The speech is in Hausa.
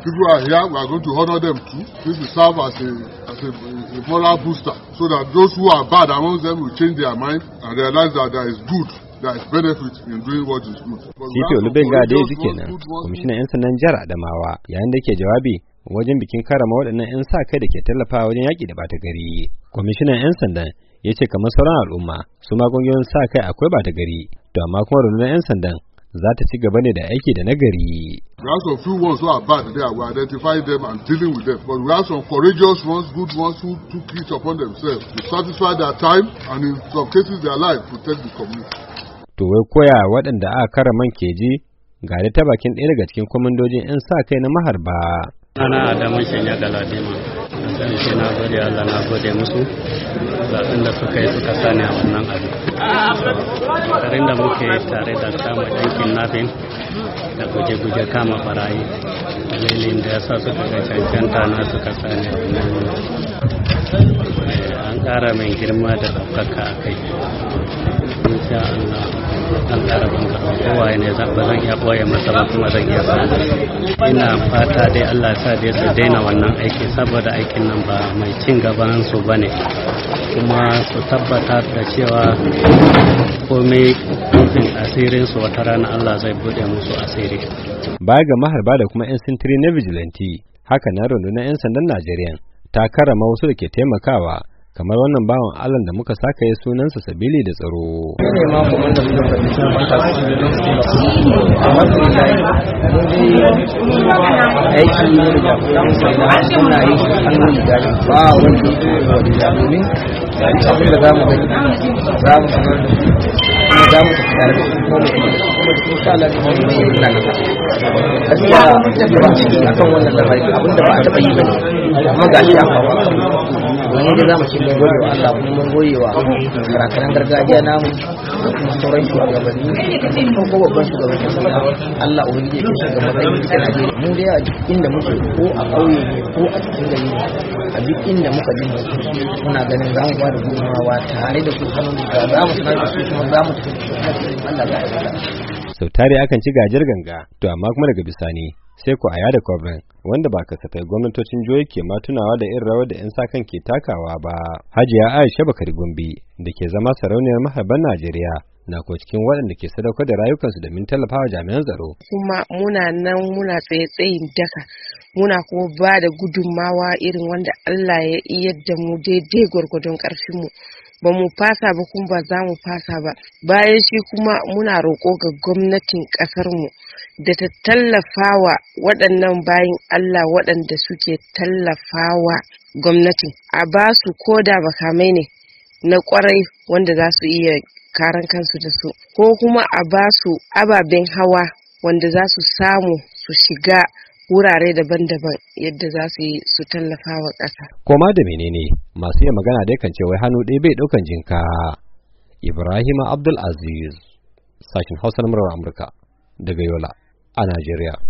people are here, we are going to honor them too. This will serve as a moral booster, so that those who are bad among them will change their mind and realize that there is good. There is benefit in doing what is good. Titi Olubenga da yake kenan, kwamishinan 'yan sandan jihar Adamawa, yayin da yake jawabi wajen bikin karama waɗannan 'yan sa kai da ke tallafawa wajen yaƙi da ɓata gari. Kwamishinan 'yan sandan ya ce kamar sauran al'umma su ma ƙungiyoyin sa kai akwai ɓata gari, to amma kuma rundunar 'yan sandan za ta ci gaba ne da aiki da nagari. We have some few ones who are bad there, we identify them and dealing with them. But we have some courageous ones, good ones who took it upon themselves to satisfy their time and in some cases their life to protect the community. To wai koya waɗanda aka karaman ke ji ga da ta bakin ɗaya daga cikin kwamandojin 'yan sa kai na maharba. Ana Adamu Shanya Galadima, sai na gode Allah, na gode musu zaɓen da suka yi suka sani a wannan abu. Karin da muke tare da kama yankin nafin da guje-guje kama barayi, dalilin da ya sa suka ga cancanta na suka sani a wannan an ƙara mai girma da ɗaukaka a kai. Insha Allah an ƙara banka kowa ne ba zan iya ɓoye masa ba kuma zan iya ba. Ina fata dai Allah sa dai su daina wannan aiki saboda aikin nan ba mai cin gaban su bane, kuma su tabbata da cewa komai rufin asirin su wata rana Allah zai bude musu asiri. Baya ga maharba da kuma 'yan sintiri na vigilante, haka na rundunar 'yan sandan Najeriya ta karama wasu da ke taimakawa kamar wannan bawan Allah da muka saka ya sunansa sabili da tsaro. wani da zamu ci mun gode wa Allah kuma mun gode wa karakaran gargajiya namu da kuma sauran shugabanni ko babban shugabannin sanda Allah ubangiji ya shiga matsayin cikin Najeriya mu da a duk inda muke ko a ƙauye ne ko a cikin gari a duk inda muka ji muna ganin zamu ba da gudunmawa tare da su hannun da za mu sanar da su kuma za mu tafi Allah ya yarda. Sau tare akan ci gajiyar ganga, to amma kuma daga bisani sai ku aya da kwabrin wanda ba kasafai gwamnatocin jihohi ke ma tunawa da irin rawar da 'yan sakan ke takawa ba. Hajiya Aisha Bakari Gombe da ke zama sarauniyar maharban Najeriya na ko cikin waɗanda ke sadaukar da rayukansu domin tallafawa jami'an tsaro. Kuma muna nan muna tsaye-tsayin daka, muna kuma ba da gudunmawa irin wanda Allah ya iya da mu daidai gwargwadon ƙarfinmu. Ba mu fasa ba kuma ba za mu fasa ba. Bayan shi kuma muna roƙo ga gwamnatin ƙasarmu da ta tallafawa waɗannan bayin Allah waɗanda suke tallafawa gwamnatin. A ba su koda makamai ne na ƙwarai wanda za su iya karan kansu da su, ko kuma a ba su ababen hawa wanda za su samu su shiga wurare daban-daban yadda za su yi su tallafa wa ƙasa. Koma da menene masu iya magana da yakan ce wai hannu ɗaya bai ɗaukan jinka. Ibrahim Abdul Aziz, sashin Hausa na Amurka daga Yola a Najeriya.